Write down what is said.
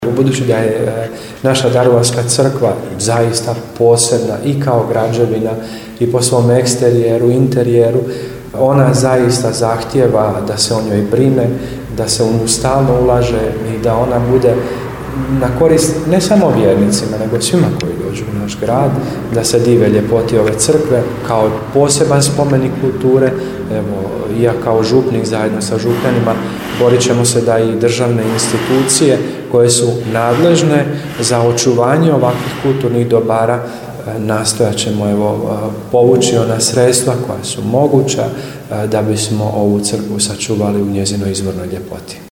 Budući da je naša Daruvarska crkva zaista posebna i kao građevina i po svom eksterijeru, interijeru, ona zaista zahtijeva da se o njoj brine, da se u nju stalno ulaže i da ona bude na korist ne samo vjernicima, nego svima koji dođu u naš grad, da se dive ljepoti ove crkve kao poseban spomenik kulture. Evo, ja kao župnik zajedno sa županima borit ćemo se da i državne institucije koje su nadležne za očuvanje ovakvih kulturnih dobara nastojat ćemo povući ona sredstva koja su moguća da bismo ovu crkvu sačuvali u njezinoj izvornoj ljepoti.